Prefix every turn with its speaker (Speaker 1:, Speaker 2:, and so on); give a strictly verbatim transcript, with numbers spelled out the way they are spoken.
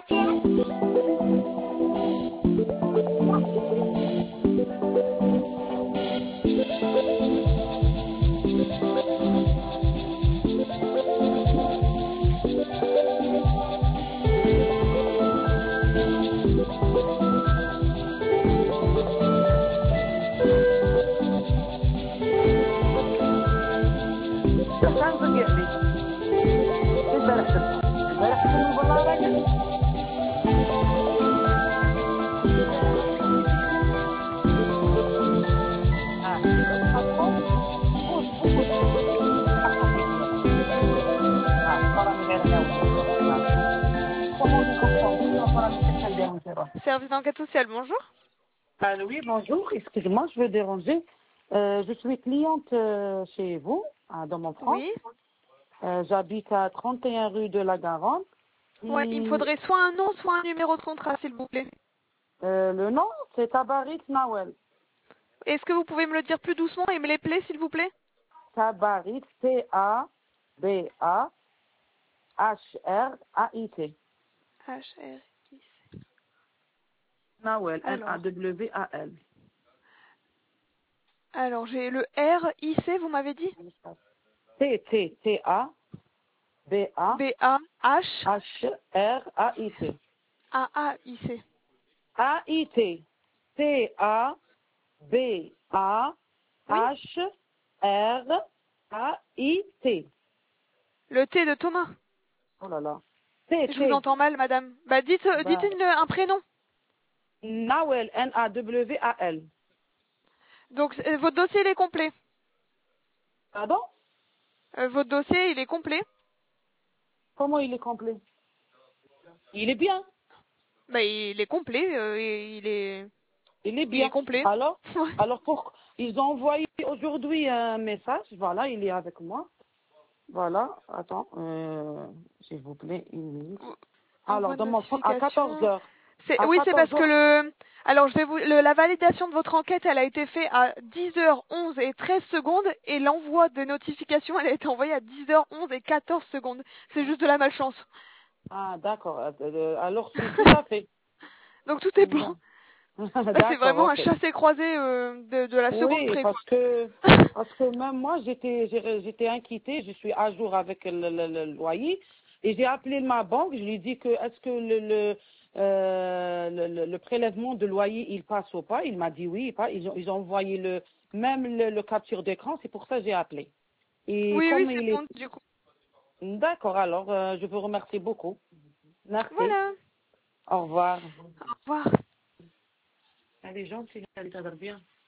Speaker 1: كان رجع لي امبارح امبارح والله راجع
Speaker 2: Service d'enquête sociale, bonjour.
Speaker 1: Allô, oui, bonjour. Excusez-moi, je veux déranger. Euh, je suis cliente euh, chez vous, à- dans mon France.
Speaker 2: Oui.
Speaker 1: Euh, J'habite à trente et un rue de la Garonne.
Speaker 2: Ouais, il me
Speaker 1: Et,
Speaker 2: faudrait soit un nom, soit un numéro de contrat, s'il vous plaît.
Speaker 1: euh, le nom, c'est Tabarit Nawel.
Speaker 2: Est-ce que vous pouvez me le dire plus doucement et me l'épeler, s'il vous plaît?
Speaker 1: Tabarit, T A B A H R A I T.
Speaker 2: H R I C.
Speaker 1: Nawel, N A
Speaker 2: Alors,
Speaker 1: W A L.
Speaker 2: alors j'ai le R I C, vous m'avez dit?
Speaker 1: T T T A B A
Speaker 2: B A H
Speaker 1: H R A I T.
Speaker 2: A A I C.
Speaker 1: A I T. T A B A
Speaker 2: Oui.
Speaker 1: H R A I T.
Speaker 2: Le T de Thomas.
Speaker 1: Oh là là. T
Speaker 2: Je vous
Speaker 1: T.
Speaker 2: entends mal, madame. Bah dites, euh, dites
Speaker 1: Bah,
Speaker 2: une- un prénom.
Speaker 1: Nawel, N A W A L.
Speaker 2: Donc euh, votre dossier il est complet.
Speaker 1: Pardon?
Speaker 2: Euh, votre dossier il est complet.
Speaker 1: Comment il est complet? Il est bien.
Speaker 2: Bah il est complet. euh, et il est,
Speaker 1: Il est
Speaker 2: il est
Speaker 1: bien.
Speaker 2: complet.
Speaker 1: Alors,
Speaker 2: Ouais.
Speaker 1: alors pour, ils ont envoyé aujourd'hui un message. Voilà, il est avec moi. Voilà, attends, euh, s'il vous plaît, une minute.
Speaker 2: Envoi
Speaker 1: Alors,
Speaker 2: de
Speaker 1: dans mon à quatorze
Speaker 2: notification.
Speaker 1: heures.
Speaker 2: C'est,
Speaker 1: À
Speaker 2: oui, c'est parce
Speaker 1: quatorze
Speaker 2: que
Speaker 1: heures.
Speaker 2: le. Alors, je vais vous. le- la validation de votre enquête, elle a été faite à dix heures onze et treize secondes, et l'envoi des notifications, elle a été envoyée à dix heures onze et quatorze secondes. C'est juste de la malchance.
Speaker 1: Ah, d'accord. Euh, euh, alors, c'est tout à fait.
Speaker 2: Donc tout est bon. Là, c'est
Speaker 1: D'accord,
Speaker 2: vraiment un
Speaker 1: ok.
Speaker 2: chassé-croisé euh, de, de la seconde
Speaker 1: Oui,
Speaker 2: près, quoi.
Speaker 1: parce que parce que même moi j'étais j'ai- j'étais inquiétée, je suis à jour avec le, le- le loyer et j'ai appelé ma banque, je lui ai dit que est-ce que le le, euh, le le- le prélèvement de loyer il passe ou pas. Il m'a dit oui, il passe. Ils ont ils ont envoyé le même le, le capture d'écran, c'est pour ça que j'ai appelé. Et
Speaker 2: Oui, oui,
Speaker 1: comme
Speaker 2: c'est
Speaker 1: il est
Speaker 2: bon, du coup.
Speaker 1: d'accord, alors euh, je vous remercie beaucoup. Merci.
Speaker 2: Voilà.
Speaker 1: Au revoir.
Speaker 2: Au revoir.
Speaker 1: Elle est gentille, elle est bien.